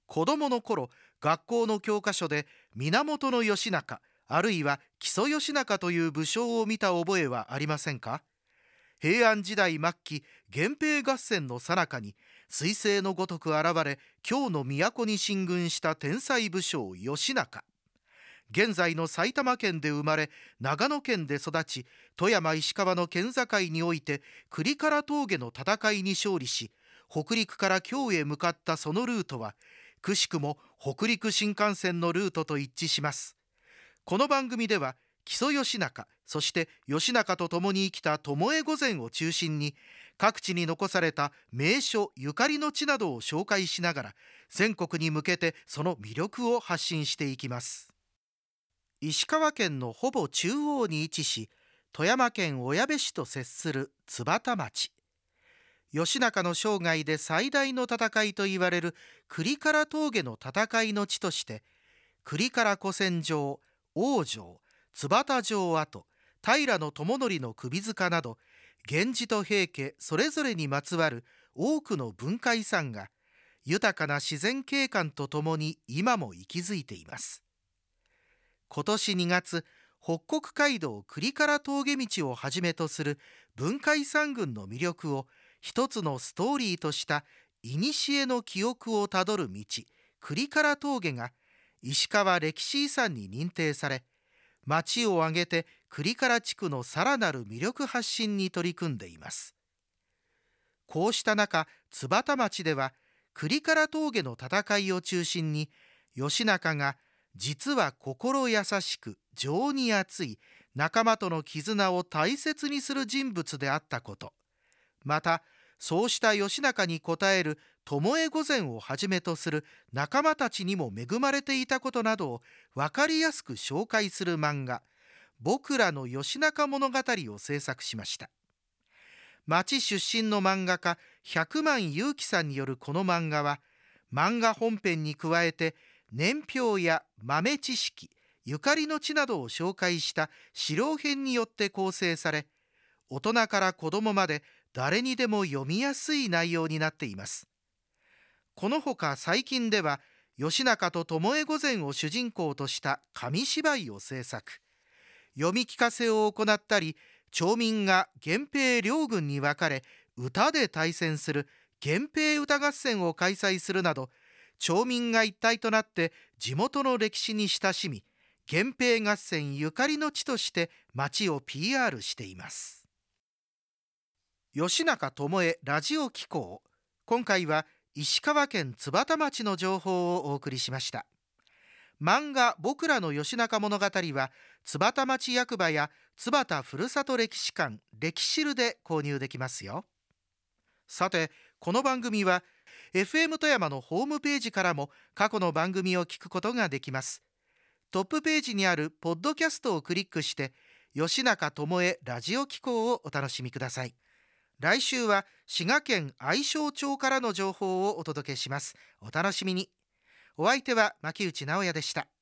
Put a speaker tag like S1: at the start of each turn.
S1: 子供の頃、学校の教科書で源義仲、あるいは木曽義仲という武将を見た覚えはありませんか？平安時代末期、源平合戦の最中に彗星のごとく現れ、京の都に進軍した天才武将義仲。現在の埼玉県で生まれ、長野県で育ち、富山石川の県境において倶利伽羅峠の戦いに勝利し、北陸から京へ向かったそのルートは、くしくも北陸新幹線のルートと一致します。この番組では、木曽義仲、そして義仲と共に生きた巴御前を中心に、各地に残された名所ゆかりの地などを紹介しながら、全国に向けてその魅力を発信していきます。石川県のほぼ中央に位置し、富山県小矢部市と接する津幡町。義仲の生涯で最大の戦いといわれる倶利伽羅峠の戦いの地として、倶利伽羅古戦場、王城、津幡城跡、平知盛の首塚など、源氏と平家それぞれにまつわる多くの文化遺産が、豊かな自然景観とともに今も息づいています。今年2月、北国街道倶利伽羅峠道をはじめとする文化遺産群の魅力を一つのストーリーとした古の記憶をたどる道、倶利伽羅峠が石川歴史遺産に認定され、町を挙げて倶利伽羅地区のさらなる魅力発信に取り組んでいます。こうした中、津幡町では倶利伽羅峠の戦いを中心に、義仲が実は心優しく情に厚い仲間との絆を大切にする人物であったこと、またそうした義仲に応える巴御前をはじめとする仲間たちにも恵まれていたことなどを分かりやすく紹介する漫画、僕らの義仲物語を制作しました。町出身の漫画家百万雄喜さんによるこの漫画は、漫画本編に加えて年表や豆知識、ゆかりの地などを紹介した資料編によって構成され、大人から子どもまで誰にでも読みやすい内容になっています。このほか最近では、義仲と巴御前を主人公とした紙芝居を制作。読み聞かせを行ったり、町民が源平両軍に分かれ歌で対戦する源平歌合戦を開催するなど、町民が一体となって地元の歴史に親しみ、源平合戦ゆかりの地として町を PR しています。義仲巴ラジオ紀行。今回は石川県津幡町の情報をお送りしました。漫画僕らの義仲物語は、津幡町役場や津幡ふるさと歴史館歴史るで購入できますよ。さて、この番組は FM 富山のホームページからも過去の番組を聞くことができます。トップページにあるポッドキャストをクリックして、義仲巴ラジオ紀行をお楽しみください。来週は滋賀県愛荘町からの情報をお届けします。お楽しみに。お相手は牧内直哉でした。